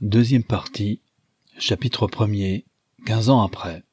Deuxième partie, chapitre 1er, 15 ans après.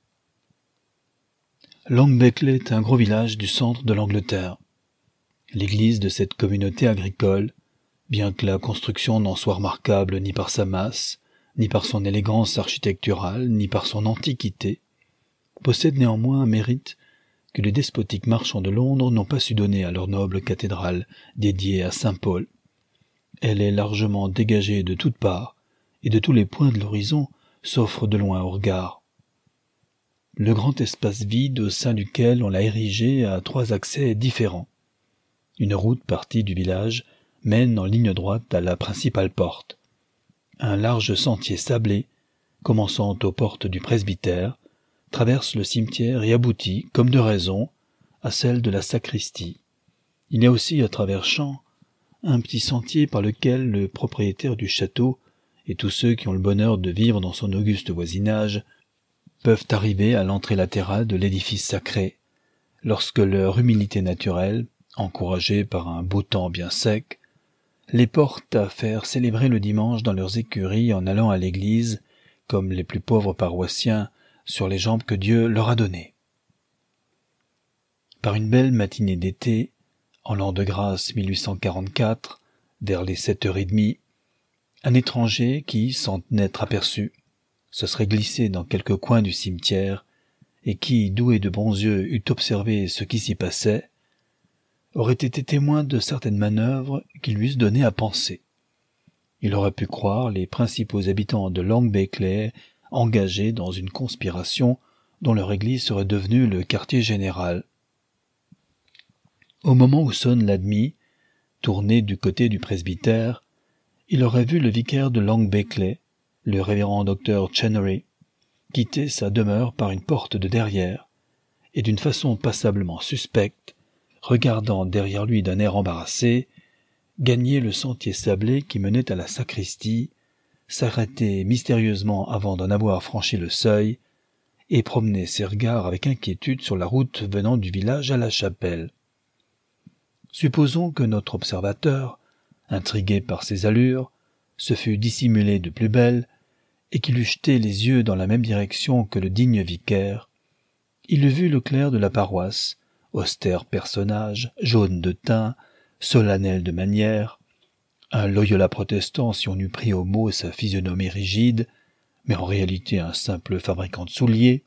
Long Beckley est un gros village du centre de l'Angleterre. L'église de cette communauté agricole, bien que la construction n'en soit remarquable ni par sa masse, ni par son élégance architecturale, ni par son antiquité, possède néanmoins un mérite que les despotiques marchands de Londres n'ont pas su donner à leur noble cathédrale dédiée à saint Paul. Elle est largement dégagée de toutes parts, et de tous les points de l'horizon s'offre de loin au regard. Le grand espace vide au sein duquel on l'a érigé a 3 accès différents. Une route partie du village mène en ligne droite à la principale porte. Un large sentier sablé, commençant aux portes du presbytère, traverse le cimetière et aboutit, comme de raison, à celle de la sacristie. Il y a aussi, à travers champs, un petit sentier par lequel le propriétaire du château et tous ceux qui ont le bonheur de vivre dans son auguste voisinage peuvent arriver à l'entrée latérale de l'édifice sacré, lorsque leur humilité naturelle, encouragée par un beau temps bien sec, les porte à faire célébrer le dimanche dans leurs écuries en allant à l'église, comme les plus pauvres paroissiens, sur les jambes que Dieu leur a données. Par une belle matinée d'été, en l'an de grâce 1844, vers les 7h30, un étranger qui, sans n'être aperçu, se serait glissé dans quelque coin du cimetière et qui, doué de bons yeux, eût observé ce qui s'y passait, aurait été témoin de certaines manœuvres qui lui eussent donné à penser. Il aurait pu croire les principaux habitants de Long Beckley engagés dans une conspiration dont leur église serait devenue le quartier général. Au moment où sonne la demie, tourné du côté du presbytère, il aurait vu le vicaire de Long Beckley, le révérend docteur Chenery, quitter sa demeure par une porte de derrière, et d'une façon passablement suspecte, regardant derrière lui d'un air embarrassé, gagner le sentier sablé qui menait à la sacristie, s'arrêter mystérieusement avant d'en avoir franchi le seuil, et promener ses regards avec inquiétude sur la route venant du village à la chapelle. Supposons que notre observateur, intrigué par ses allures, se fût dissimulé de plus belle, et qu'il eût jeté les yeux dans la même direction que le digne vicaire, il eût vu le clerc de la paroisse, austère personnage, jaune de teint, solennel de manières, un Loyola protestant si on eût pris au mot sa physionomie rigide, mais en réalité un simple fabricant de souliers.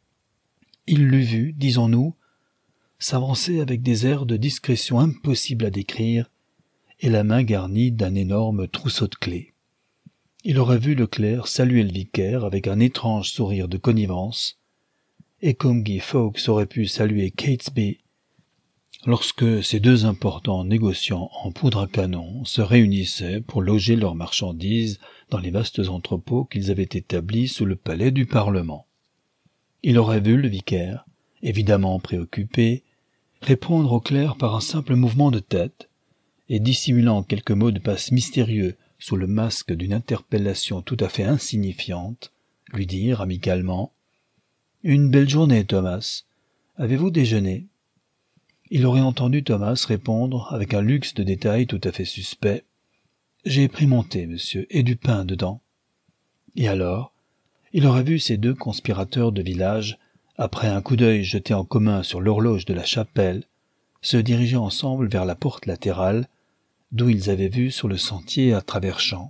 Il l'eût vu, disons-nous, s'avancer avec des airs de discrétion impossibles à décrire, et la main garnie d'un énorme trousseau de clés. Il aurait vu le clerc saluer le vicaire avec un étrange sourire de connivence, et comme Guy Fawkes aurait pu saluer Catesby, lorsque ces 2 importants négociants en poudre à canon se réunissaient pour loger leurs marchandises dans les vastes entrepôts qu'ils avaient établis sous le palais du Parlement. Il aurait vu le vicaire, évidemment préoccupé, répondre au clerc par un simple mouvement de tête, et dissimulant quelques mots de passe mystérieux sous le masque d'une interpellation tout à fait insignifiante, lui dire amicalement « Une belle journée, Thomas. Avez-vous déjeuné ?» Il aurait entendu Thomas répondre, avec un luxe de détails tout à fait suspect « J'ai pris mon thé, monsieur, et du pain dedans. » Et alors, il aurait vu ces 2 conspirateurs de village, après un coup d'œil jeté en commun sur l'horloge de la chapelle, se diriger ensemble vers la porte latérale, d'où ils avaient vu sur le sentier à travers champs.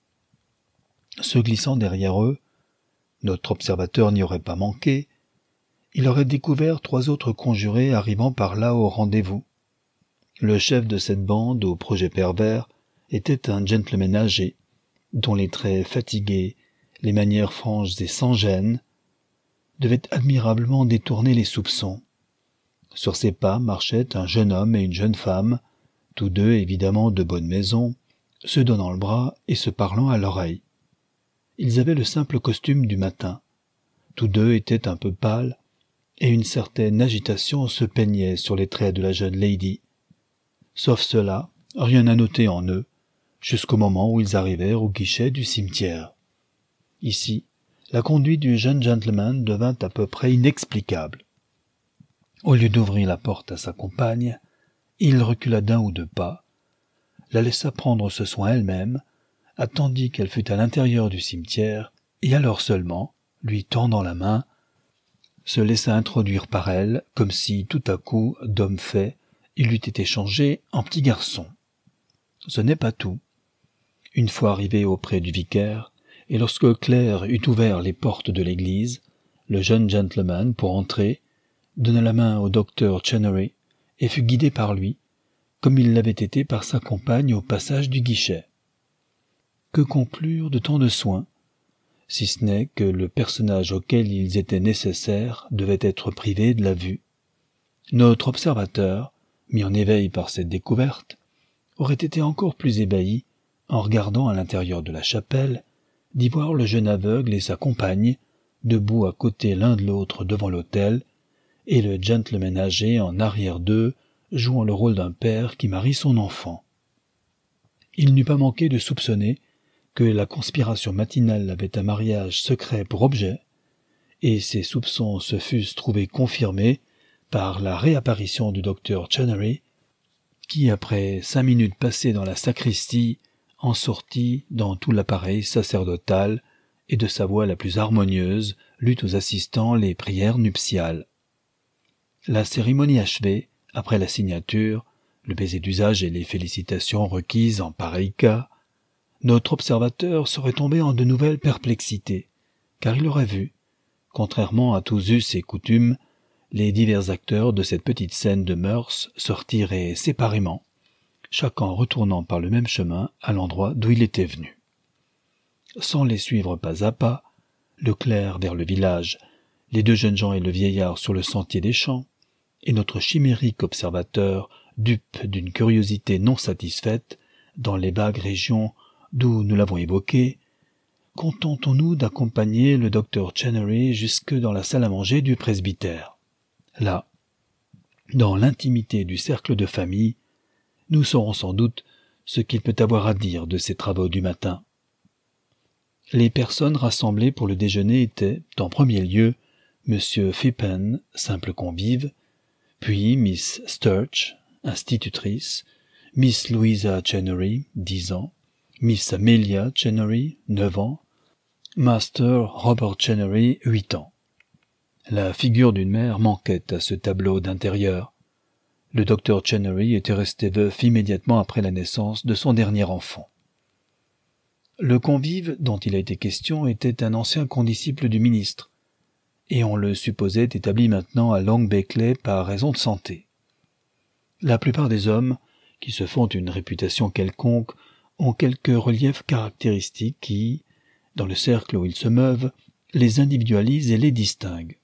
Se glissant derrière eux, notre observateur n'y aurait pas manqué, il aurait découvert 3 autres conjurés arrivant par là au rendez-vous. Le chef de cette bande au projet pervers était un gentleman âgé, dont les traits fatigués, les manières franches et sans gêne, devaient admirablement détourner les soupçons. Sur ses pas marchaient un jeune homme et une jeune femme, tous 2 évidemment de bonne maison, se donnant le bras et se parlant à l'oreille. Ils avaient le simple costume du matin. Tous 2 étaient un peu pâles, et une certaine agitation se peignait sur les traits de la jeune lady. Sauf cela, rien à noter en eux, jusqu'au moment où ils arrivèrent au guichet du cimetière. Ici, la conduite du jeune gentleman devint à peu près inexplicable. Au lieu d'ouvrir la porte à sa compagne, il recula d'1 ou 2 pas, la laissa prendre ce soin elle-même, attendit qu'elle fût à l'intérieur du cimetière, et alors seulement, lui tendant la main, se laissa introduire par elle, comme si, tout à coup, d'homme fait, il eût été changé en petit garçon. Ce n'est pas tout. Une fois arrivé auprès du vicaire, et lorsque Claire eut ouvert les portes de l'église, le jeune gentleman, pour entrer, donna la main au docteur Chennery et fut guidé par lui, comme il l'avait été par sa compagne au passage du guichet. Que conclure de tant de soins, si ce n'est que le personnage auquel ils étaient nécessaires devait être privé de la vue? Notre observateur, mis en éveil par cette découverte, aurait été encore plus ébahi, en regardant à l'intérieur de la chapelle, d'y voir le jeune aveugle et sa compagne, debout à côté l'un de l'autre devant l'autel, et le gentleman âgé en arrière d'eux, jouant le rôle d'un père qui marie son enfant. Il n'eût pas manqué de soupçonner que la conspiration matinale avait un mariage secret pour objet, et ces soupçons se fussent trouvés confirmés par la réapparition du docteur Chennery, qui, après 5 minutes passées dans la sacristie, en sortit dans tout l'appareil sacerdotal, et de sa voix la plus harmonieuse lut aux assistants les prières nuptiales. La cérémonie achevée, après la signature, le baiser d'usage et les félicitations requises en pareil cas, notre observateur serait tombé en de nouvelles perplexités, car il aurait vu, contrairement à tous us et coutumes, les divers acteurs de cette petite scène de mœurs sortir séparément, chacun retournant par le même chemin à l'endroit d'où il était venu. Sans les suivre pas à pas, le clerc vers le village, les 2 jeunes gens et le vieillard sur le sentier des champs, et notre chimérique observateur, dupe d'une curiosité non satisfaite, dans les vagues régions d'où nous l'avons évoqué, contentons-nous d'accompagner le docteur Chennery jusque dans la salle à manger du presbytère. Là, dans l'intimité du cercle de famille, nous saurons sans doute ce qu'il peut avoir à dire de ses travaux du matin. Les personnes rassemblées pour le déjeuner étaient, en premier lieu, M. Phippen, simple convive, puis Miss Sturch, institutrice, Miss Louisa Chennery, 10 ans, Miss Amelia Chennery, 9 ans, Master Robert Chennery, 8 ans. La figure d'une mère manquait à ce tableau d'intérieur. Le docteur Chennery était resté veuf immédiatement après la naissance de son dernier enfant. Le convive dont il a été question était un ancien condisciple du ministre, et on le supposait établi maintenant à Long Beckley par raison de santé. La plupart des hommes, qui se font une réputation quelconque, ont quelques reliefs caractéristiques qui, dans le cercle où ils se meuvent, les individualisent et les distinguent.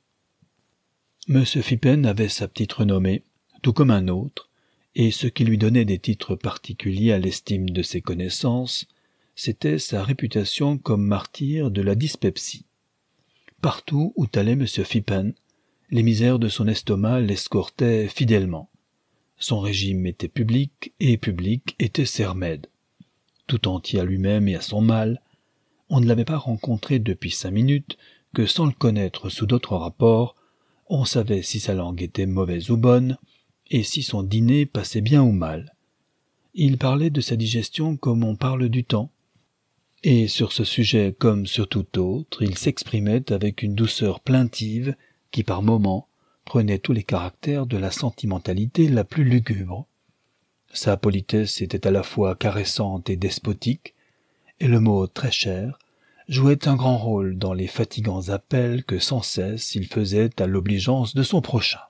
M. Phippen avait sa petite renommée, tout comme un autre, et ce qui lui donnait des titres particuliers à l'estime de ses connaissances, c'était sa réputation comme martyr de la dyspepsie. Partout où allait M. Phippen, les misères de son estomac l'escortaient fidèlement. Son régime était public, et public était ses remèdes. Tout entier à lui-même et à son mal, on ne l'avait pas rencontré depuis 5 minutes que, sans le connaître sous d'autres rapports, on savait si sa langue était mauvaise ou bonne, et si son dîner passait bien ou mal. Il parlait de sa digestion comme on parle du temps, et sur ce sujet comme sur tout autre, il s'exprimait avec une douceur plaintive qui par moments prenait tous les caractères de la sentimentalité la plus lugubre. Sa politesse était à la fois caressante et despotique, et le mot très cher jouait un grand rôle dans les fatigants appels que sans cesse il faisait à l'obligeance de son prochain.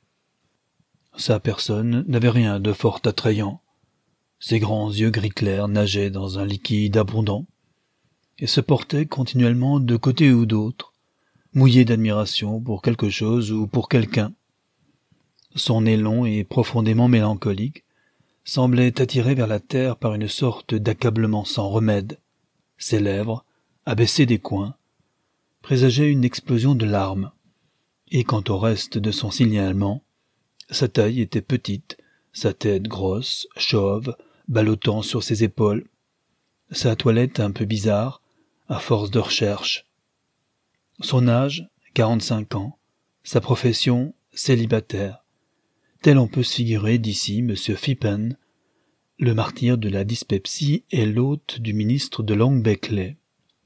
Sa personne n'avait rien de fort attrayant. Ses grands yeux gris clairs nageaient dans un liquide abondant, et se portaient continuellement de côté ou d'autre, mouillés d'admiration pour quelque chose ou pour quelqu'un. Son nez long et profondément mélancolique semblait attiré vers la terre par une sorte d'accablement sans remède. Ses lèvres, abaissées des coins, présageaient une explosion de larmes, et quant au reste de son signalement, sa taille était petite, sa tête grosse, chauve, ballottant sur ses épaules, sa toilette un peu bizarre, à force de recherche. Son âge, 45 ans, sa profession, célibataire. Tel on peut se figurer d'ici M. Phippen, le martyr de la dyspepsie est l'hôte du ministre de Long Beckley.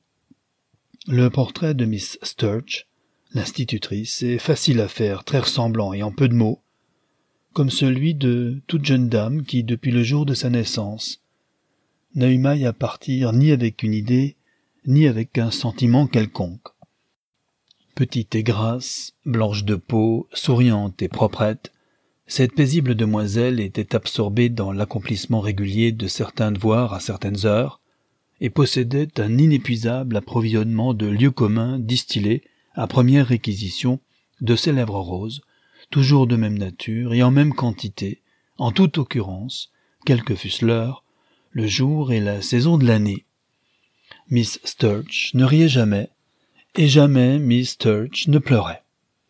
Le portrait de Miss Sturch, l'institutrice, est facile à faire, très ressemblant et en peu de mots, comme celui de toute jeune dame qui, depuis le jour de sa naissance, n'a eu maille à partir ni avec une idée, ni avec un sentiment quelconque. Petite et grasse, blanche de peau, souriante et proprette, cette paisible demoiselle était absorbée dans l'accomplissement régulier de certains devoirs à certaines heures, et possédait un inépuisable approvisionnement de lieux communs distillés, à première réquisition, de ses lèvres roses, toujours de même nature et en même quantité, en toute occurrence, quelle que fût l'heure, le jour et la saison de l'année. Miss Sturch ne riait jamais, et jamais Miss Sturch ne pleurait.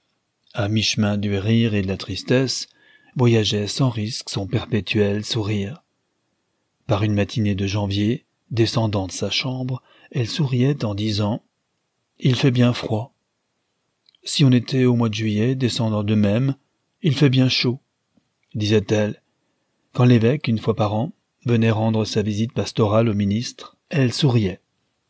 À mi-chemin du rire et de la tristesse, voyageait sans risque son perpétuel sourire. Par une matinée de janvier, descendant de sa chambre, elle souriait en disant « Il fait bien froid ». Si on était au mois de juillet, descendant de même, « Il fait bien chaud », disait-elle. Quand l'évêque, une fois par an, venait rendre sa visite pastorale au ministre, elle souriait.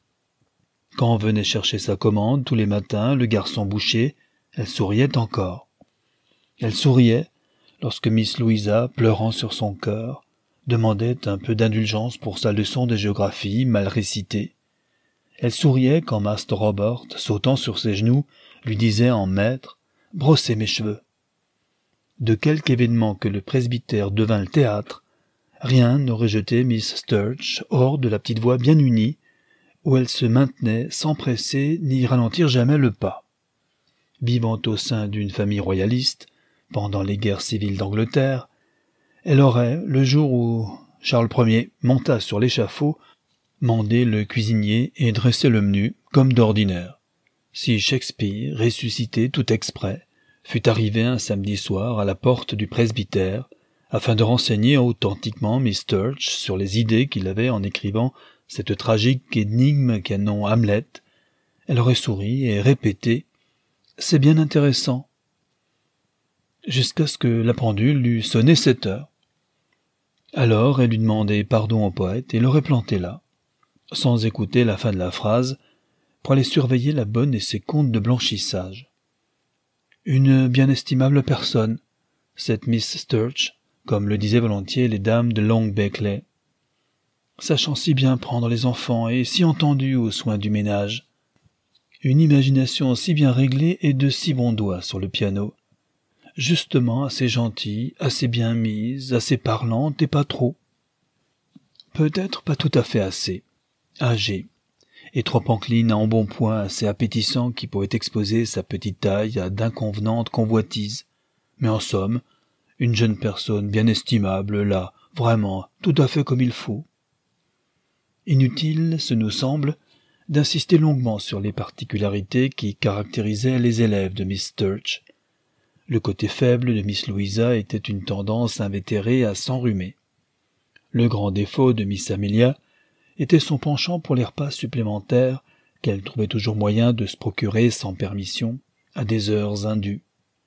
Quand venait chercher sa commande tous les matins le garçon boucher, elle souriait encore. Elle souriait lorsque Miss Louisa, pleurant sur son cœur, demandait un peu d'indulgence pour sa leçon de géographie mal récitée. Elle souriait quand Master Robert, sautant sur ses genoux, lui disait en maître « Brossez mes cheveux ». De quelque événement que le presbytère devint le théâtre, rien n'aurait jeté Miss Sturch hors de la petite voie bien unie, où elle se maintenait sans presser ni ralentir jamais le pas. Vivant au sein d'une famille royaliste, pendant les guerres civiles d'Angleterre, elle aurait, le jour où Charles Ier monta sur l'échafaud, mandé le cuisinier et dressé le menu, comme d'ordinaire. Si Shakespeare, ressuscité tout exprès, fût arrivé un samedi soir à la porte du presbytère, afin de renseigner authentiquement Miss Sturch sur les idées qu'il avait en écrivant cette tragique énigme qu'elle nomme Hamlet, elle aurait souri et répété « C'est bien intéressant », jusqu'à ce que la pendule eût sonné 7 heures. Alors elle eût demandé pardon au poète et l'aurait planté là, sans écouter la fin de la phrase, pour aller surveiller la bonne et ses comptes de blanchissage. Une bien estimable personne, cette Miss Sturch, comme le disaient volontiers les dames de Long Beckley, sachant si bien prendre les enfants et si entendue aux soins du ménage, une imagination si bien réglée et de si bons doigts sur le piano, justement assez gentille, assez bien mise, assez parlante et pas trop. Peut-être pas tout à fait assez, âgée, et trop encline à embonpoint assez appétissant qui pourrait exposer sa petite taille à d'inconvenantes convoitises, mais en somme, une jeune personne bien estimable, là, vraiment, tout à fait comme il faut. Inutile, ce nous semble, d'insister longuement sur les particularités qui caractérisaient les élèves de Miss Sturch. Le côté faible de Miss Louisa était une tendance invétérée à s'enrhumer. Le grand défaut de Miss Amelia était son penchant pour les repas supplémentaires qu'elle trouvait toujours moyen de se procurer sans permission, à des heures indues.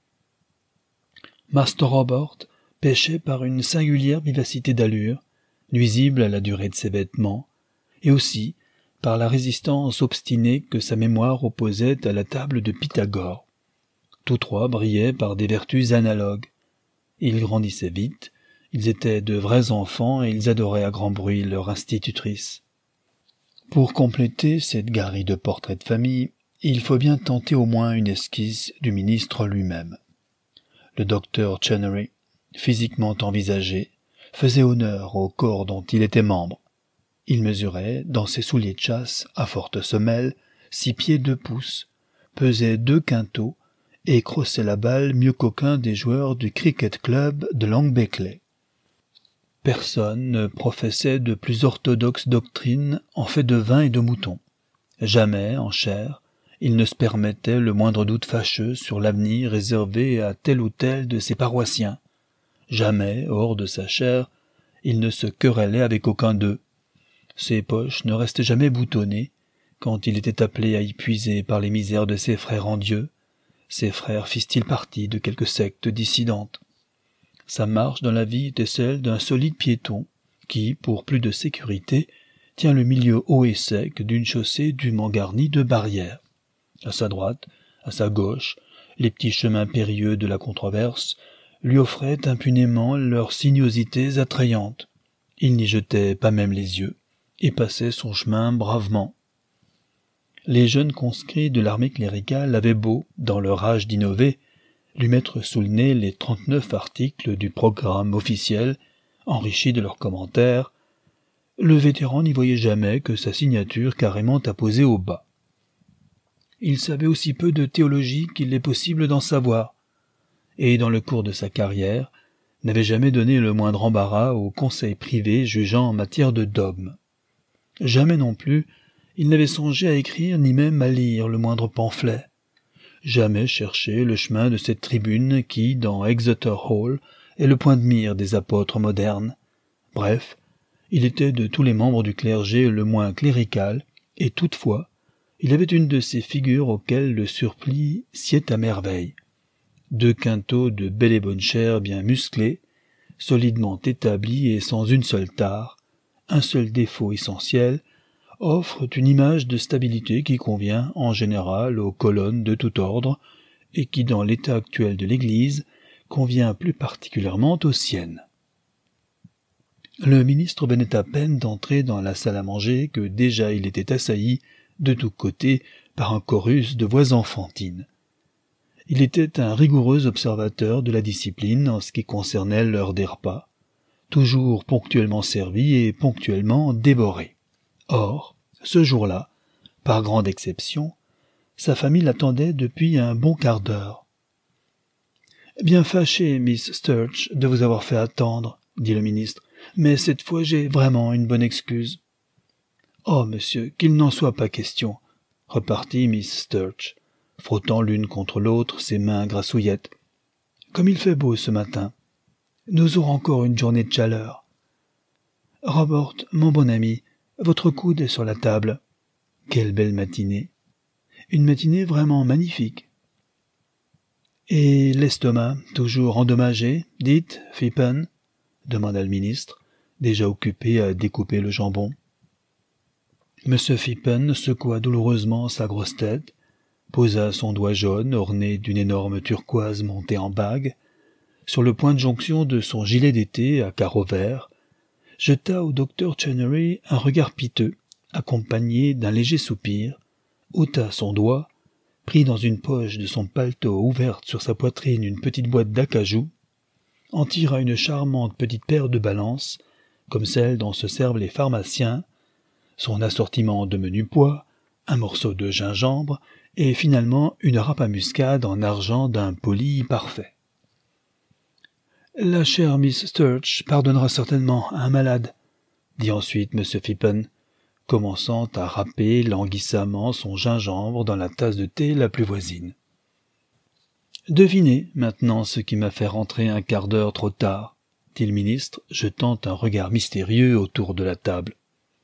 Master Robert péchait par une singulière vivacité d'allure, nuisible à la durée de ses vêtements, et aussi par la résistance obstinée que sa mémoire opposait à la table de Pythagore. Tous trois brillaient par des vertus analogues. Ils grandissaient vite, ils étaient de vrais enfants et ils adoraient à grand bruit leur institutrice. Pour compléter cette galerie de portraits de famille, il faut bien tenter au moins une esquisse du ministre lui-même. Le docteur Chenery, physiquement envisagé, faisait honneur au corps dont il était membre. Il mesurait, dans ses souliers de chasse, à forte semelle, 6 pieds 2 pouces, pesait 2 quintaux, et crossait la balle mieux qu'aucun des joueurs du cricket club de Long Beckley. Personne ne professait de plus orthodoxe doctrine en fait de vin et de mouton. Jamais, en chair, il ne se permettait le moindre doute fâcheux sur l'avenir réservé à tel ou tel de ses paroissiens. Jamais, hors de sa chair, il ne se querellait avec aucun d'eux. Ses poches ne restaient jamais boutonnées, quand il était appelé à y puiser par les misères de ses frères en Dieu. Ses frères fissent-ils partie de quelque secte dissidente. Sa marche dans la vie était celle d'un solide piéton, qui, pour plus de sécurité, tient le milieu haut et sec d'une chaussée dûment garnie de barrières. À sa droite, à sa gauche, les petits chemins périlleux de la controverse lui offraient impunément leurs sinuosités attrayantes. Il n'y jetait pas même les yeux, et passait son chemin bravement. Les jeunes conscrits de l'armée cléricale avaient beau, dans leur rage d'innover, lui mettre sous le nez les 39 articles du programme officiel, enrichis de leurs commentaires, le vétéran n'y voyait jamais que sa signature carrément apposée au bas. Il savait aussi peu de théologie qu'il est possible d'en savoir, et dans le cours de sa carrière, n'avait jamais donné le moindre embarras aux conseils privés jugeant en matière de dogme. Jamais non plus, il n'avait songé à écrire ni même à lire le moindre pamphlet. Jamais cherché le chemin de cette tribune qui, dans Exeter Hall, est le point de mire des apôtres modernes. Bref, il était de tous les membres du clergé le moins clérical, et toutefois, il avait une de ces figures auxquelles le surplis sied à merveille. 2 quintaux de belle et bonne chair bien musclés, solidement établis et sans une seule tare, un seul défaut essentiel, offrent une image de stabilité qui convient en général aux colonnes de tout ordre et qui, dans l'état actuel de l'Église, convient plus particulièrement aux siennes. Le ministre venait à peine d'entrer dans la salle à manger que déjà il était assailli de tous côtés par un chorus de voix enfantines. Il était un rigoureux observateur de la discipline en ce qui concernait l'heure des repas, toujours ponctuellement servi et ponctuellement dévoré. Or, ce jour-là, par grande exception, sa famille l'attendait depuis un bon quart d'heure. « Bien fâché, Miss Sturch, de vous avoir fait attendre, » dit le ministre, « mais cette fois j'ai vraiment une bonne excuse. »« Oh, monsieur, qu'il n'en soit pas question, » repartit Miss Sturch, frottant l'une contre l'autre ses mains grassouillettes. « Comme il fait beau ce matin. Nous aurons encore une journée de chaleur. Robert, mon bon ami, votre coude est sur la table. Quelle belle matinée. Une matinée vraiment magnifique. Et l'estomac, toujours endommagé, dites, Phippen, demanda le ministre, déjà occupé à découper le jambon. M. Phippen secoua douloureusement sa grosse tête, posa son doigt jaune orné d'une énorme turquoise montée en bague, sur le point de jonction de son gilet d'été à carreaux verts, jeta au docteur Chenery un regard piteux, accompagné d'un léger soupir, ôta son doigt, prit dans une poche de son paletot ouverte sur sa poitrine une petite boîte d'acajou, en tira une charmante petite paire de balances, comme celles dont se servent les pharmaciens, son assortiment de menu pois, un morceau de gingembre, et finalement une râpe à muscade en argent d'un poli parfait. « La chère Miss Sturch pardonnera certainement à un malade, » dit ensuite M. Phippen, commençant à râper languissamment son gingembre dans la tasse de thé la plus voisine. « Devinez maintenant ce qui m'a fait rentrer un quart d'heure trop tard, » dit le ministre, jetant un regard mystérieux autour de la table.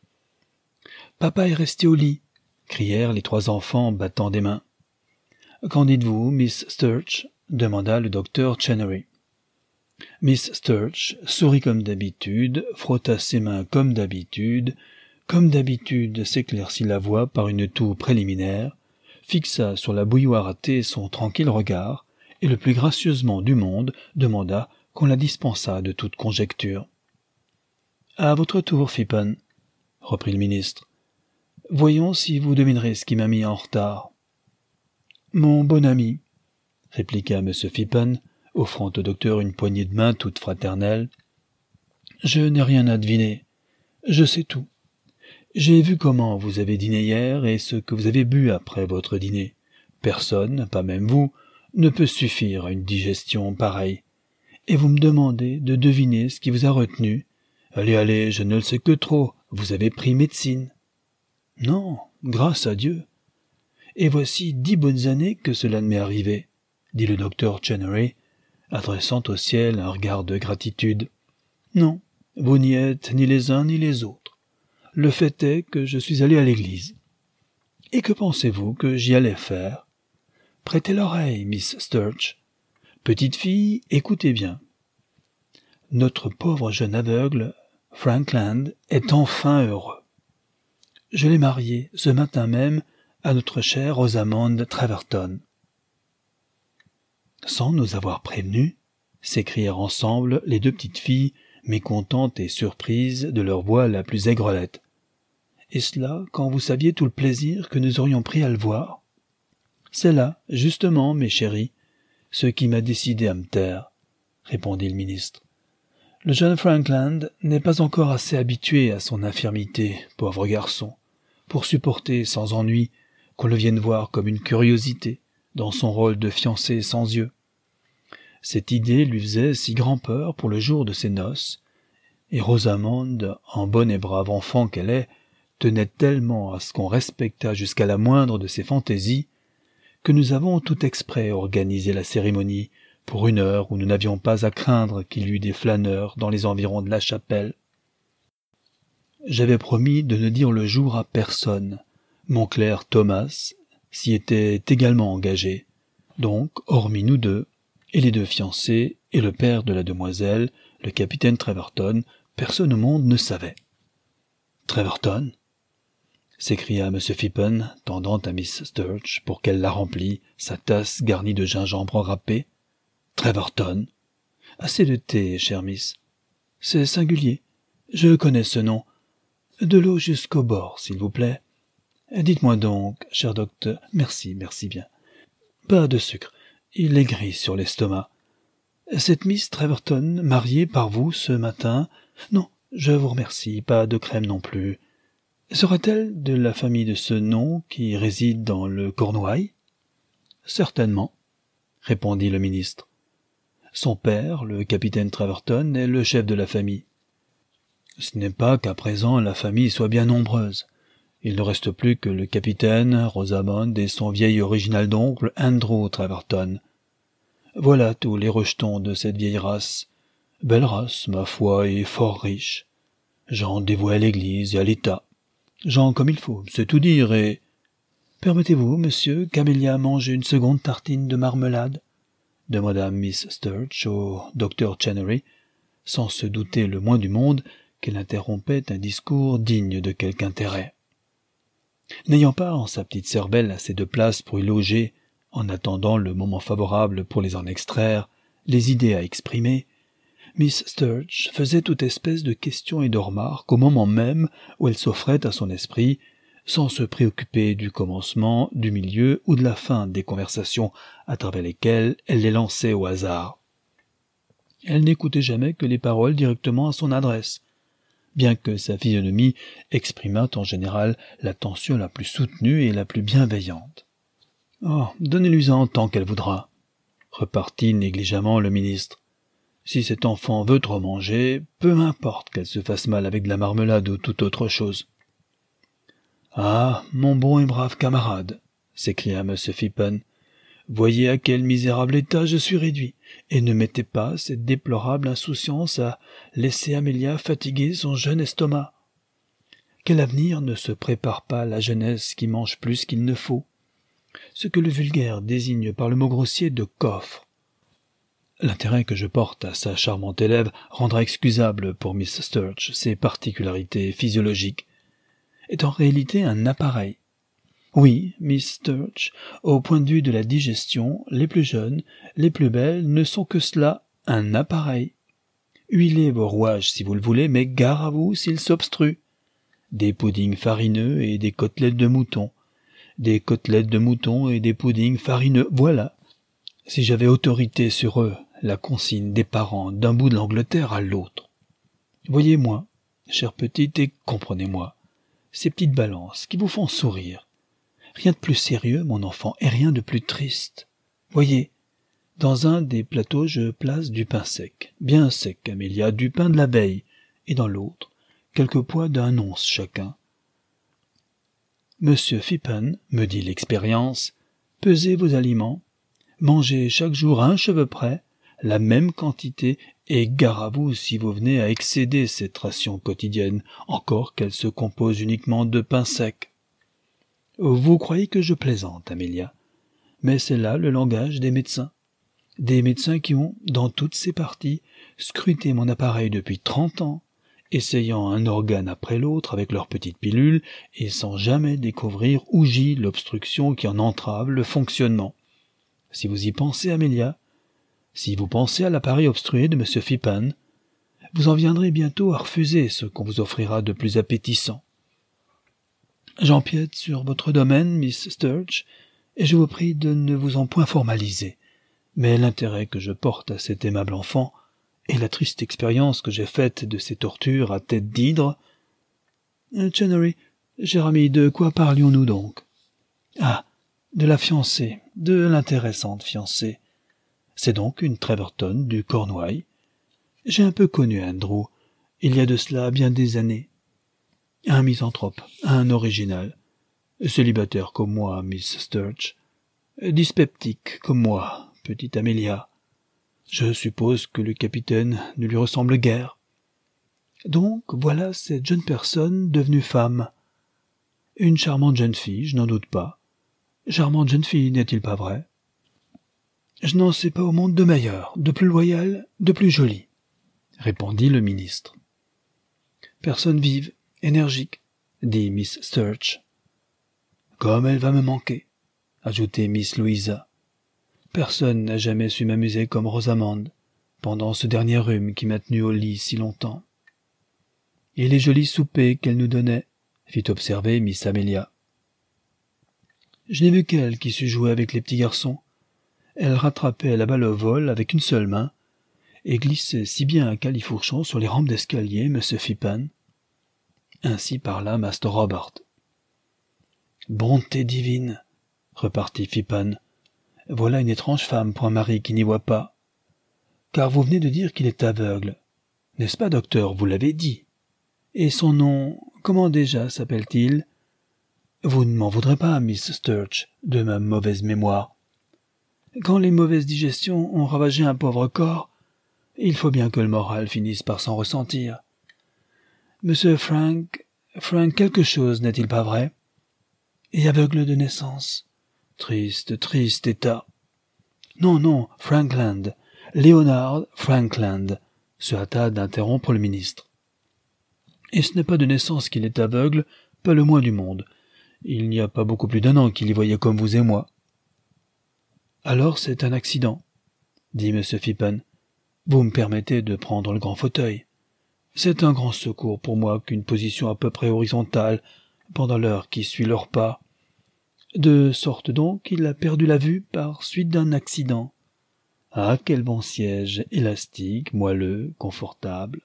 « Papa est resté au lit, » crièrent les 3 enfants battant des mains. « Qu'en dites-vous, Miss Sturch » demanda le docteur Chenery. Miss Sturch sourit comme d'habitude, frotta ses mains comme d'habitude s'éclaircit la voix par une toux préliminaire, fixa sur la bouilloire à thé son tranquille regard, et le plus gracieusement du monde demanda qu'on la dispensât de toute conjecture. « À votre tour, Phippen, » reprit le ministre. « Voyons si vous devinerez ce qui m'a mis en retard. »« Mon bon ami, » répliqua M. Phippen, offrant au docteur une poignée de main toute fraternelle, « je n'ai rien à deviner. Je sais tout. J'ai vu comment vous avez dîné hier et ce que vous avez bu après votre dîner. Personne, pas même vous, ne peut suffire à une digestion pareille. Et vous me demandez de deviner ce qui vous a retenu. Allez, allez, je ne le sais que trop, vous avez pris médecine. » « Non, grâce à Dieu. Et voici 10 bonnes années que cela ne m'est arrivé, » dit le docteur Chenery, adressant au ciel un regard de gratitude. « Non, vous n'y êtes ni les uns ni les autres. Le fait est que je suis allé à l'église. Et que pensez-vous que j'y allais faire? Prêtez l'oreille, Miss Sturch. Petite fille, écoutez bien. Notre pauvre jeune aveugle Frankland est enfin heureux. Je l'ai marié ce matin même à notre chère Rosamond Treverton. » Sans nous avoir prévenus, s'écrièrent ensemble les deux petites filles, mécontentes et surprises de leur voix la plus aigrelette. « Et cela quand vous saviez tout le plaisir que nous aurions pris à le voir ? » ?»« C'est là, justement, mes chéries, ce qui m'a décidé à me taire, » répondit le ministre. « Le jeune Frankland n'est pas encore assez habitué à son infirmité, pauvre garçon, pour supporter sans ennui qu'on le vienne voir comme une curiosité dans son rôle de fiancé sans yeux. Cette idée lui faisait si grand-peur pour le jour de ses noces, et Rosamond, en bonne et brave enfant qu'elle est, tenait tellement à ce qu'on respectât jusqu'à la moindre de ses fantaisies, que nous avons tout exprès organisé la cérémonie pour une heure où nous n'avions pas à craindre qu'il y eût des flâneurs dans les environs de la chapelle. J'avais promis de ne dire le jour à personne. Mon clerc Thomas s'y était également engagé. Donc, hormis nous deux, et les deux fiancés, et le père de la demoiselle, le capitaine Treverton, personne au monde ne savait. « Treverton ?» s'écria M. Phippen, tendant à Miss Sturge pour qu'elle la remplît, sa tasse garnie de gingembre râpé. « Treverton ! Assez de thé, chère miss. C'est singulier. Je connais ce nom. De l'eau jusqu'au bord, s'il vous plaît. Dites-moi donc, cher docteur. Merci bien. Pas de sucre. Il est gris sur l'estomac. Cette Miss Treverton, mariée par vous ce matin? Non, je vous remercie. Pas de crème non plus. Sera-t-elle de la famille de ce nom qui réside dans le Cornouailles? Certainement, répondit le ministre. Son père, le capitaine Treverton, est le chef de la famille. Ce n'est pas qu'à présent la famille soit bien nombreuse. Il ne reste plus que le capitaine, Rosamond et son vieil original d'oncle Andrew Treverton. Voilà tous les rejetons de cette vieille race. Belle race, ma foi, et fort riche. Gens dévoués à l'Église et à l'État. Gens comme il faut, c'est tout dire, et... « Permettez-vous, monsieur, qu'Amélia mange une seconde tartine de marmelade ?» demanda Miss Sturge au docteur Chenery, sans se douter le moins du monde qu'elle interrompait un discours digne de quelque intérêt. N'ayant pas en sa petite cervelle assez de place pour y loger, en attendant le moment favorable pour les en extraire, les idées à exprimer, Miss Sturge faisait toute espèce de questions et de remarques au moment même où elles s'offraient à son esprit, sans se préoccuper du commencement, du milieu ou de la fin des conversations à travers lesquelles elle les lançait au hasard. Elle n'écoutait jamais que les paroles directement à son adresse, bien que sa physionomie exprimât en général l'attention la plus soutenue et la plus bienveillante. « Oh, donnez-lui-en tant qu'elle voudra, » repartit négligemment le ministre. « Si cet enfant veut trop manger, peu m'importe qu'elle se fasse mal avec de la marmelade ou toute autre chose. »« Ah, mon bon et brave camarade, » s'écria M. Phippen, « voyez à quel misérable état je suis réduit, et ne mettez pas cette déplorable insouciance à laisser Amélia fatiguer son jeune estomac. Quel avenir ne se prépare pas la jeunesse qui mange plus qu'il ne faut? Ce que le vulgaire désigne par le mot grossier de coffre. L'intérêt que je porte à sa charmante élève rendra excusable pour Miss Sturge ses particularités physiologiques, est en réalité un appareil. Oui, Miss Sturge, au point de vue de la digestion, les plus jeunes, les plus belles ne sont que cela, un appareil. Huilez vos rouages si vous le voulez, mais gare à vous s'ils s'obstruent. Des puddings farineux et des côtelettes de mouton. Des côtelettes de mouton et des puddings farineux, voilà. Si j'avais autorité sur eux, la consigne des parents d'un bout de l'Angleterre à l'autre. Voyez-moi, chère petite, et comprenez-moi, ces petites balances qui vous font sourire. Rien de plus sérieux, mon enfant, et rien de plus triste. Voyez, dans un des plateaux, je place du pain sec, bien sec, Amélia, du pain de la veille, et dans l'autre, quelques pois d'1 once chacun. Monsieur Phippen, me dit l'expérience, pesez vos aliments, mangez chaque jour à 1 cheveu près, la même quantité, et gare à vous si vous venez à excéder cette ration quotidienne, encore qu'elle se compose uniquement de pain sec. Vous croyez que je plaisante, Amélia, mais c'est là le langage des médecins qui ont, dans toutes ces parties, scruté mon appareil depuis 30 ans, essayant un organe après l'autre avec leurs petites pilules, et sans jamais découvrir où gît l'obstruction qui en entrave le fonctionnement. Si vous y pensez, Amelia, si vous pensez à l'appareil obstrué de M. Phipan, vous en viendrez bientôt à refuser ce qu'on vous offrira de plus appétissant. J'empiète sur votre domaine, Miss Sturge, et je vous prie de ne vous en point formaliser. Mais l'intérêt que je porte à cet aimable enfant, et la triste expérience que j'ai faite de ces tortures à tête d'hydre... Chenery, cher ami, de quoi parlions-nous donc? Ah, de la fiancée, de l'intéressante fiancée. C'est donc une Treverton du Cornouailles. J'ai un peu connu Andrew, il y a de cela bien des années. Un misanthrope, un original, célibataire comme moi, Miss Sturge, dyspeptique comme moi, petite Amelia. Je suppose que le capitaine ne lui ressemble guère. Donc, voilà cette jeune personne devenue femme. Une charmante jeune fille, je n'en doute pas. Charmante jeune fille, n'est-il pas vrai? Je n'en sais pas au monde de meilleure, de plus loyale, de plus jolie, répondit le ministre. Personne vive, énergique, dit Miss Sturge. Comme elle va me manquer, ajoutait Miss Louisa. Personne n'a jamais su m'amuser comme Rosamande, pendant ce dernier rhume qui m'a tenu au lit si longtemps. Et les jolis soupers qu'elle nous donnait, fit observer Miss Amelia. Je n'ai vu qu'elle qui sut jouer avec les petits garçons. Elle rattrapait la balle au vol avec une seule main, et glissait si bien à califourchon sur les rampes d'escalier, M. Phipan. Ainsi parla Master Robert. Bonté divine, repartit Phipan. Voilà une étrange femme pour un mari qui n'y voit pas. Car vous venez de dire qu'il est aveugle. N'est-ce pas, docteur, vous l'avez dit? Et son nom, comment déjà s'appelle-t-il? Vous ne m'en voudrez pas, Miss Sturge, de ma mauvaise mémoire. Quand les mauvaises digestions ont ravagé un pauvre corps, il faut bien que le moral finisse par s'en ressentir. Monsieur Frank quelque chose, n'est-il pas vrai? Et aveugle de naissance. Triste, triste état. Non, Frankland, Leonard Frankland, se hâta d'interrompre le ministre. Et ce n'est pas de naissance qu'il est aveugle, pas le moins du monde. Il n'y a pas beaucoup plus d'1 an qu'il y voyait comme vous et moi. Alors c'est un accident, dit M. Phipan. Vous me permettez de prendre le grand fauteuil. C'est un grand secours pour moi qu'une position à peu près horizontale pendant l'heure qui suit le repas. De sorte donc qu'il a perdu la vue par suite d'un accident. Ah, quel bon siège, élastique, moelleux, confortable.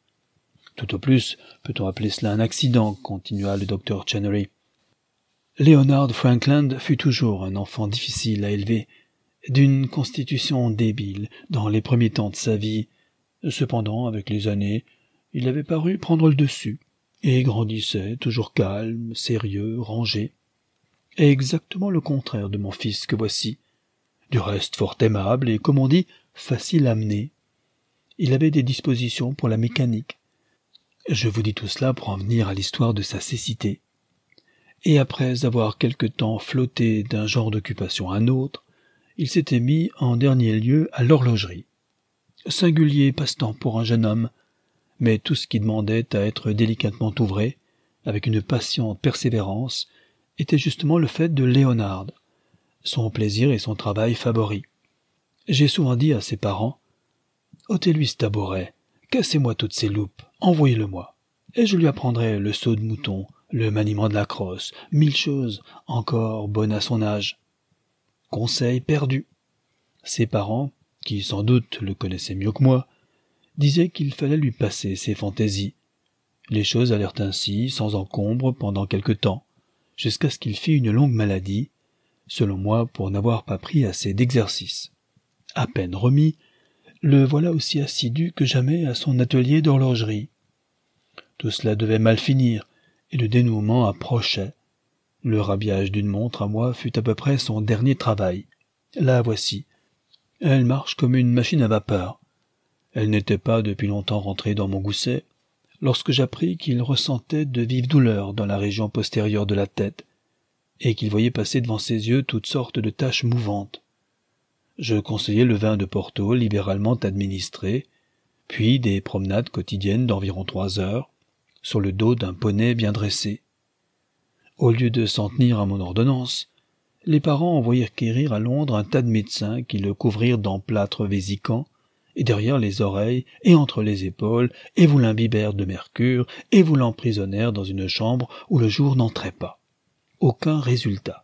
Tout au plus peut-on appeler cela un accident, continua le docteur Chenery. Leonard Frankland fut toujours un enfant difficile à élever, d'une constitution débile dans les premiers temps de sa vie. Cependant, avec les années, il avait paru prendre le dessus, et grandissait toujours calme, sérieux, rangé. Exactement le contraire de mon fils que voici. Du reste fort aimable et, comme on dit, facile à mener. Il avait des dispositions pour la mécanique. Je vous dis tout cela pour en venir à l'histoire de sa cécité. Et après avoir quelque temps flotté d'un genre d'occupation à un autre, il s'était mis en dernier lieu à l'horlogerie. Singulier passe-temps pour un jeune homme, mais tout ce qui demandait à être délicatement ouvré, avec une patiente persévérance, était justement le fait de Léonard, son plaisir et son travail favoris. J'ai souvent dit à ses parents, « ôtez-lui ce tabouret, cassez-moi toutes ces loupes, envoyez-le-moi, et je lui apprendrai le saut de mouton, le maniement de la crosse, 1000 choses, encore bonnes à son âge. » Conseil perdu. Ses parents, qui sans doute le connaissaient mieux que moi, disaient qu'il fallait lui passer ses fantaisies. Les choses allèrent ainsi, sans encombre, pendant quelque temps, jusqu'à ce qu'il fît une longue maladie, selon moi pour n'avoir pas pris assez d'exercice. À peine remis, le voilà aussi assidu que jamais à son atelier d'horlogerie. Tout cela devait mal finir, et le dénouement approchait. Le rhabillage d'une montre à moi fut à peu près son dernier travail. La voici. Elle marche comme une machine à vapeur. Elle n'était pas depuis longtemps rentrée dans mon gousset, lorsque j'appris qu'il ressentait de vives douleurs dans la région postérieure de la tête, et qu'il voyait passer devant ses yeux toutes sortes de taches mouvantes. Je conseillai le vin de Porto libéralement administré, puis des promenades quotidiennes d'environ 3 heures, sur le dos d'un poney bien dressé. Au lieu de s'en tenir à mon ordonnance, les parents envoyèrent quérir à Londres un tas de médecins qui le couvrirent d'emplâtre vésicant, et derrière les oreilles et entre les épaules, et vous l'imbibèrent de mercure, et vous l'emprisonnèrent dans une chambre où le jour n'entrait pas. Aucun résultat.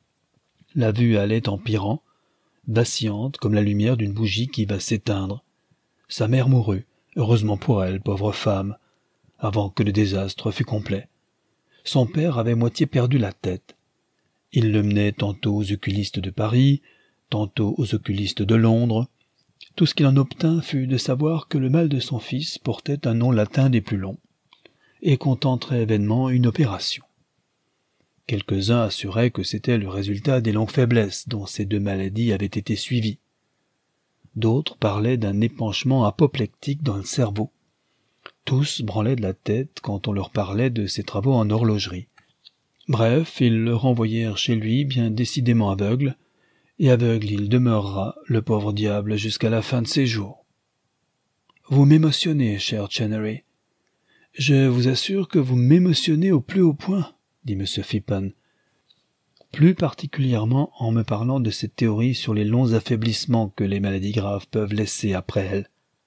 La vue allait empirant, vacillante comme la lumière d'une bougie qui va s'éteindre. Sa mère mourut, heureusement pour elle, pauvre femme, avant que le désastre fût complet. Son père avait moitié perdu la tête. Il le menait tantôt aux oculistes de Paris, tantôt aux oculistes de Londres. Tout ce qu'il en obtint fut de savoir que le mal de son fils portait un nom latin des plus longs, et contenterait vainement une opération. Quelques-uns assuraient que c'était le résultat des longues faiblesses dont ces 2 maladies avaient été suivies. D'autres parlaient d'un épanchement apoplectique dans le cerveau. Tous branlaient de la tête quand on leur parlait de ses travaux en horlogerie. Bref, ils le renvoyèrent chez lui bien décidément aveugle, et aveugle il demeurera, le pauvre diable, jusqu'à la fin de ses jours. Vous m'émotionnez, cher Chenery. Je vous assure que vous m'émotionnez au plus haut point, dit M. Phippen, plus particulièrement en me parlant de cette théorie sur les longs affaiblissements que les maladies graves peuvent laisser après elles.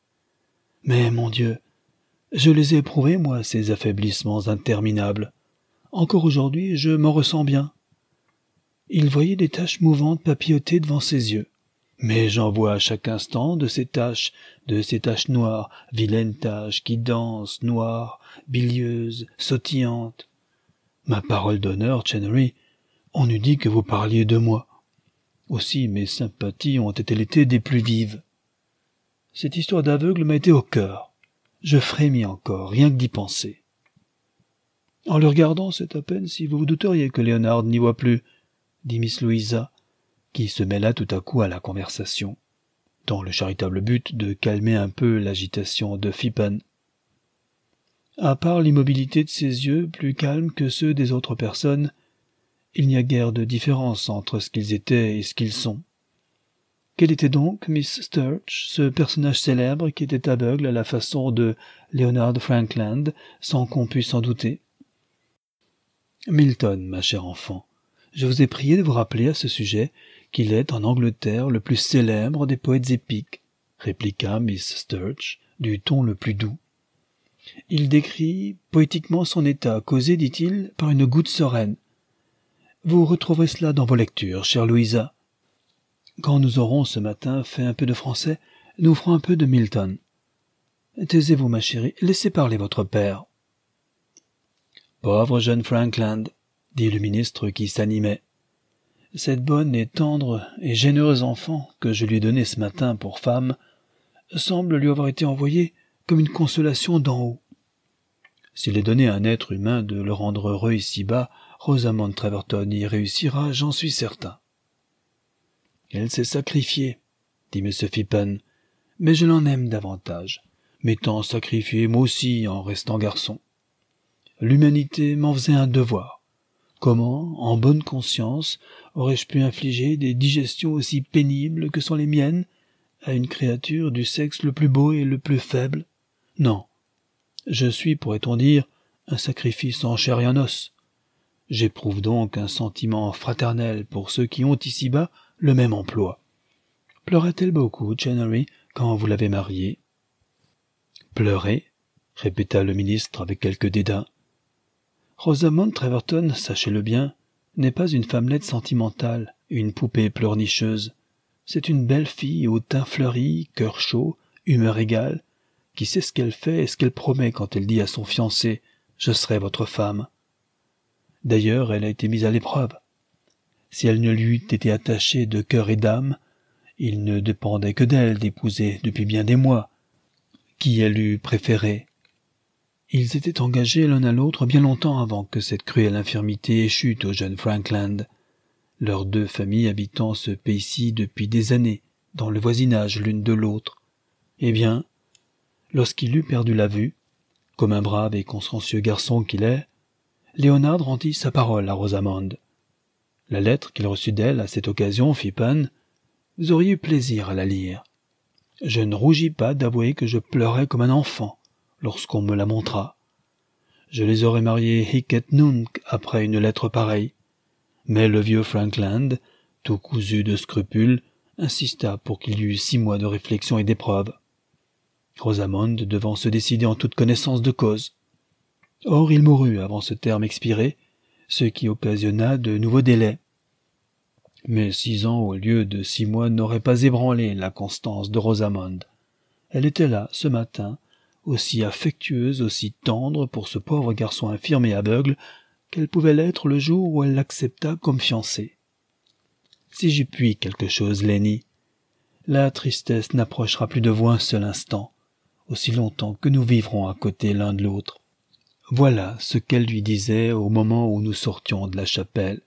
Mais, mon Dieu, je les ai éprouvés, moi, ces affaiblissements interminables. Encore aujourd'hui, je m'en ressens bien. Il voyait des taches mouvantes papilloter devant ses yeux. Mais j'en vois à chaque instant de ces taches noires, vilaines taches qui dansent, noires, bilieuses, sautillantes. Ma parole d'honneur, Chenery, on eût dit que vous parliez de moi. Aussi mes sympathies ont été des plus vives. Cette histoire d'aveugle m'a été au cœur. Je frémis encore, rien que d'y penser. En le regardant, c'est à peine si vous vous douteriez que Léonard n'y voit plus, dit Miss Louisa, qui se mêla tout à coup à la conversation, dans le charitable but de calmer un peu l'agitation de Phippen. À part l'immobilité de ses yeux, plus calmes que ceux des autres personnes, il n'y a guère de différence entre ce qu'ils étaient et ce qu'ils sont. Quel était donc, Miss Sturch, ce personnage célèbre qui était aveugle à la façon de Leonard Frankland, sans qu'on puisse en douter? Milton, ma chère enfant, je vous ai prié de vous rappeler à ce sujet qu'il est en Angleterre le plus célèbre des poètes épiques, répliqua Miss Sturch du ton le plus doux. Il décrit poétiquement son état, causé, dit-il, par une goutte sereine. Vous retrouverez cela dans vos lectures, chère Louisa. Quand nous aurons ce matin fait un peu de français, nous ferons un peu de Milton. Taisez-vous, ma chérie, laissez parler votre père. Pauvre jeune Frankland, dit le ministre qui s'animait. Cette bonne et tendre et généreuse enfant que je lui ai donnée ce matin pour femme semble lui avoir été envoyée comme une consolation d'en haut. S'il est donné à un être humain de le rendre heureux ici-bas, Rosamond Treverton y réussira, j'en suis certain. Elle s'est sacrifiée, dit M. Phippen, mais je l'en aime davantage, m'étant sacrifié moi aussi en restant garçon. L'humanité m'en faisait un devoir. Comment, en bonne conscience, aurais-je pu infliger des digestions aussi pénibles que sont les miennes à une créature du sexe le plus beau et le plus faible? Non. Je suis, pourrait-on dire, un sacrifice en chair et en os. J'éprouve donc un sentiment fraternel pour ceux qui ont ici-bas le même emploi. Pleura-t-elle beaucoup, Chenery, quand vous l'avez mariée? Pleurer, répéta le ministre avec quelque dédain. Rosamond Treverton, sachez-le bien, n'est pas une femmelette sentimentale, une poupée pleurnicheuse. C'est une belle fille au teint fleuri, cœur chaud, humeur égale, qui sait ce qu'elle fait et ce qu'elle promet quand elle dit à son fiancé « Je serai votre femme ». D'ailleurs, elle a été mise à l'épreuve. Si elle ne lui eût été attachée de cœur et d'âme, il ne dépendait que d'elle d'épouser depuis bien des mois qui elle eût préféré. Ils étaient engagés l'un à l'autre bien longtemps avant que cette cruelle infirmité échût au jeune Frankland, leurs 2 familles habitant ce pays-ci depuis des années, dans le voisinage l'une de l'autre. Eh bien, lorsqu'il eut perdu la vue, comme un brave et consciencieux garçon qu'il est, Léonard rendit sa parole à Rosamond. La lettre qu'il reçut d'elle à cette occasion, Phippen, vous auriez eu plaisir à la lire. Je ne rougis pas d'avouer que je pleurais comme un enfant lorsqu'on me la montra. Je les aurais mariés hic et nunc après une lettre pareille. Mais le vieux Frankland, tout cousu de scrupules, insista pour qu'il y eût 6 mois de réflexion et d'épreuve. Rosamond devant se décider en toute connaissance de cause. Or il mourut avant ce terme expiré, ce qui occasionna de nouveaux délais. Mais 6 ans au lieu de 6 mois n'auraient pas ébranlé la constance de Rosamond. Elle était là, ce matin, aussi affectueuse, aussi tendre pour ce pauvre garçon infirme et aveugle qu'elle pouvait l'être le jour où elle l'accepta comme fiancée. Si j'y puis quelque chose, Lenny, la tristesse n'approchera plus de vous un seul instant, aussi longtemps que nous vivrons à côté l'un de l'autre. Voilà ce qu'elle lui disait au moment où nous sortions de la chapelle.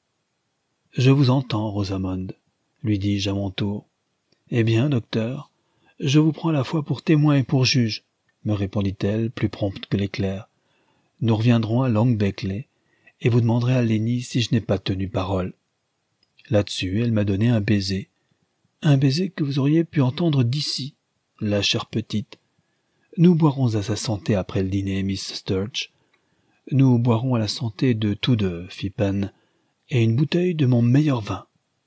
« Je vous entends, Rosamond, » lui dis-je à mon tour. « Eh bien, docteur, je vous prends à la fois pour témoin et pour juge, » me répondit-elle, plus prompte que l'éclair. « Nous reviendrons à Long Beckley, et vous demanderez à Lenny si je n'ai pas tenu parole. » Là-dessus, elle m'a donné un baiser que vous auriez pu entendre d'ici, la chère petite. Nous boirons à sa santé après le dîner, Miss Sturge. Nous boirons à la santé de tous deux, fit Penn, et une bouteille de mon meilleur vin.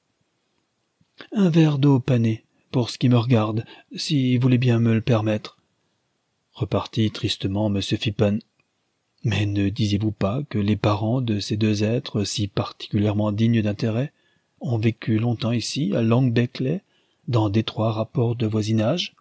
Un verre d'eau panée, pour ce qui me regarde, si vous voulez bien me le permettre, repartit tristement M. Phippen. Mais ne disiez-vous pas que les parents de ces deux êtres si particulièrement dignes d'intérêt ont vécu longtemps ici, à Long Beckley, dans d'étroits rapports de voisinage?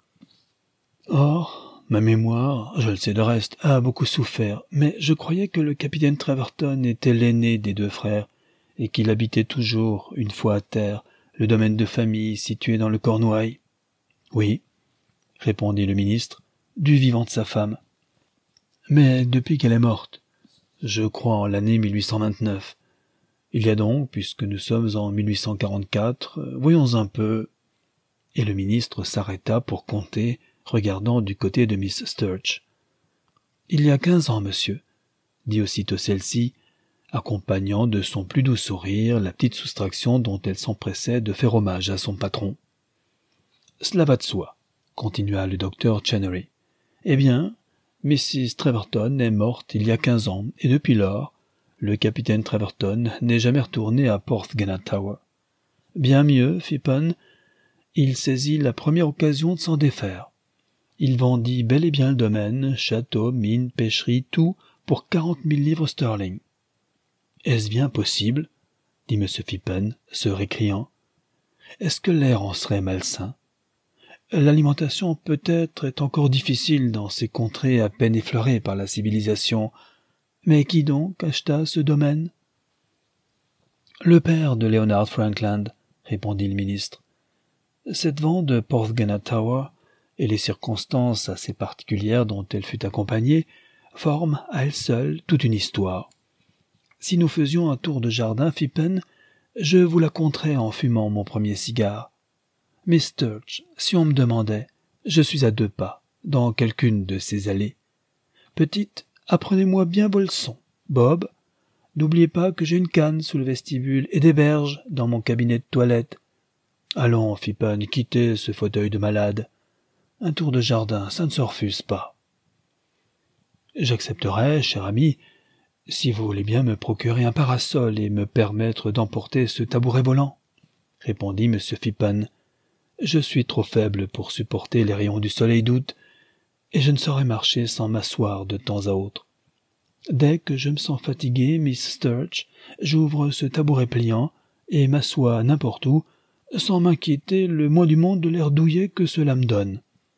Or, ma mémoire, je le sais de reste, a beaucoup souffert, mais je croyais que le capitaine Treverton était l'aîné des deux frères, et qu'il habitait toujours, une fois à terre, le domaine de famille situé dans le Cornouailles. Oui, répondit le ministre, du vivant de sa femme. Mais depuis qu'elle est morte, je crois en l'année 1829. Il y a donc, puisque nous sommes en 1844, voyons un peu. Et le ministre s'arrêta pour compter, regardant du côté de Miss Sturge. Il y a 15 ans, monsieur, dit aussitôt celle-ci, accompagnant de son plus doux sourire la petite soustraction dont elle s'empressait de faire hommage à son patron. Cela va de soi, continua le docteur Chenery. Eh bien, Mrs. Treverton est morte il y a 15 ans, et depuis lors, le capitaine Treverton n'est jamais retourné à Porthgenna Tower. Bien mieux, fit Penn, il saisit la première occasion de s'en défaire. Il vendit bel et bien le domaine, château, mines, pêcherie, tout, pour 40 000 livres sterling. Est-ce bien possible? Dit M. Phippen, se récriant. Est-ce que l'air en serait malsain? L'alimentation peut-être est encore difficile dans ces contrées à peine effleurées par la civilisation. Mais qui donc acheta ce domaine? Le père de Leonard Frankland, répondit le ministre. Cette vente de Porthgenna Tower, et les circonstances assez particulières dont elle fut accompagnée, forment à elles seules toute une histoire. Si nous faisions un tour de jardin, Phippen, je vous la conterais en fumant mon premier cigare. Miss Sturge, si on me demandait, je suis à 2 pas, dans quelqu'une de ces allées. Petite, apprenez-moi bien vos leçons. Bob, n'oubliez pas que j'ai une canne sous le vestibule et des berges dans mon cabinet de toilette. Allons, Phippen, quittez ce fauteuil de malade. Un tour de jardin, ça ne se refuse pas. J'accepterai, cher ami, si vous voulez bien me procurer un parasol et me permettre d'emporter ce tabouret volant, répondit M. Phippen. Je suis trop faible pour supporter les rayons du soleil d'août, et je ne saurais marcher sans m'asseoir de temps à autre. Dès que je me sens fatigué, Miss Sturge, j'ouvre ce tabouret pliant et m'assois n'importe où, sans m'inquiéter le moins du monde de l'air douillet que cela me donne.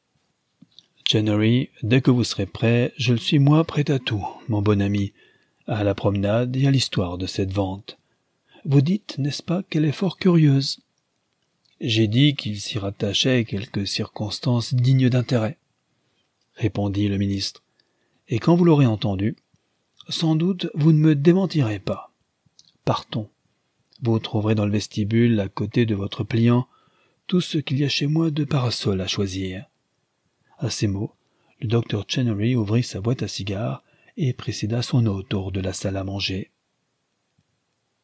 Chenery, dès que vous serez prêt, je le suis moi prêt à tout, mon bon ami, à la promenade et à l'histoire de cette vente. Vous dites, n'est-ce pas, qu'elle est fort curieuse? J'ai dit qu'il s'y rattachait quelques circonstances dignes d'intérêt, répondit le ministre, et quand vous l'aurez entendu, sans doute vous ne me démentirez pas. Partons. Vous trouverez dans le vestibule, à côté de votre pliant, tout ce qu'il y a chez moi de parasol à choisir. À ces mots, le docteur Chenery ouvrit sa boîte à cigares et précéda son hôte hors de la salle à manger.